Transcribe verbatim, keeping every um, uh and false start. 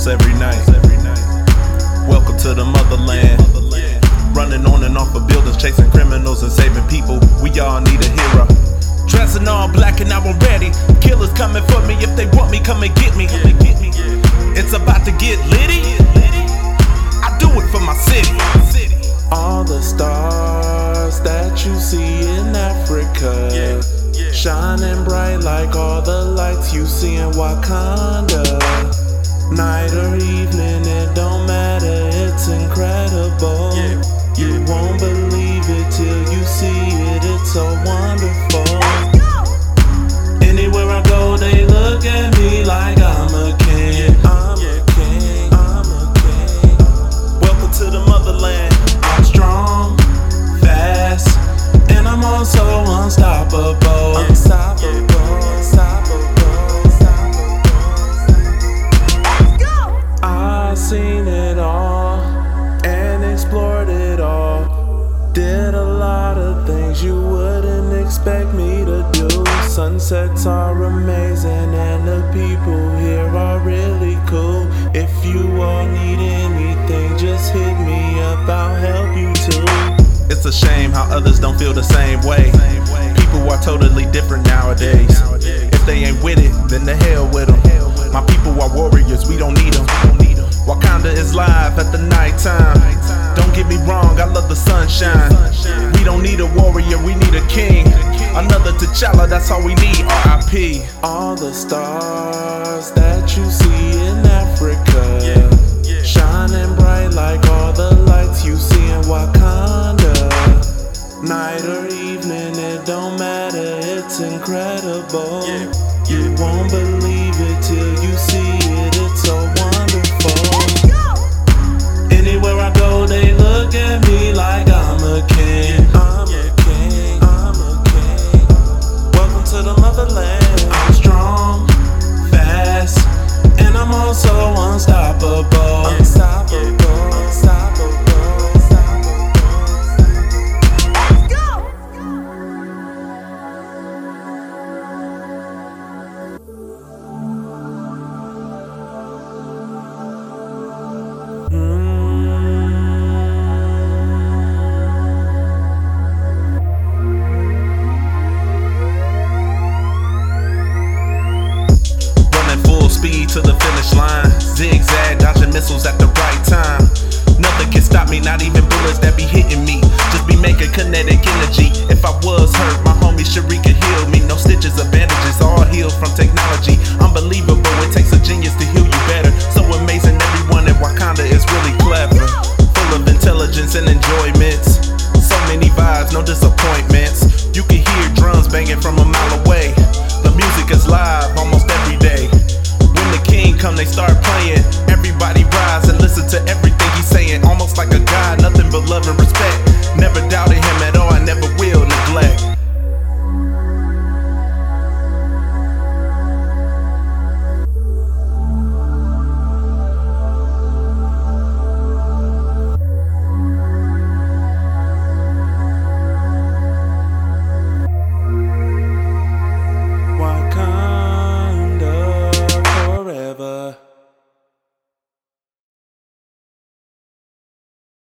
almost every night. Welcome to the motherland. Running on and off of buildings, chasing criminals and saving people. We all need a hero. Dressing all black and now I'm ready. Killers coming for me, if they want me, come and get me. It's about to get litty. I do it for my city. All the stars that you see in Africa, shining bright like all the lights you see in Wakanda. Night or evening, it don't matter, it's incredible. You won't believe it till you see it, it's so wonderful. Anywhere I go, they look at me like I'm a king. I'm a king, I'm a king. Welcome to the motherland. I'm strong, fast, and I'm also unstoppable. Unstoppable, unstoppable, unstoppable. I've seen it all and explored it all. Did a lot of things you wouldn't expect me to do. Sunsets are amazing and the people here are really cool. If you all need anything, just hit me up, I'll help you too. It's a shame how others don't feel the same way. People are totally different nowadays. If they ain't with it, then the hell with them. My people are warriors, we don't need them. Wakanda is live at the nighttime. Don't get me wrong, I love the sunshine. We don't need a warrior, we need a king. Another T'Challa, that's all we need, R I P All the stars that you see in Africa, shining bright like all the lights you see in Wakanda. Night or evening, it don't matter, it's incredible. You won't believe it till you see it, it's so wonderful. Anywhere I go, they look at me like I'm a king. I'm a king, I'm a king. Welcome to the motherland. I'm strong, fast, and I'm also unstoppable. Unstoppable, unstoppable, unstoppable. Let's go! Speed to the finish line, zigzag, dodging missiles at the right time. Nothing can stop me, not even bullets that be hitting me. Just be making kinetic energy. If I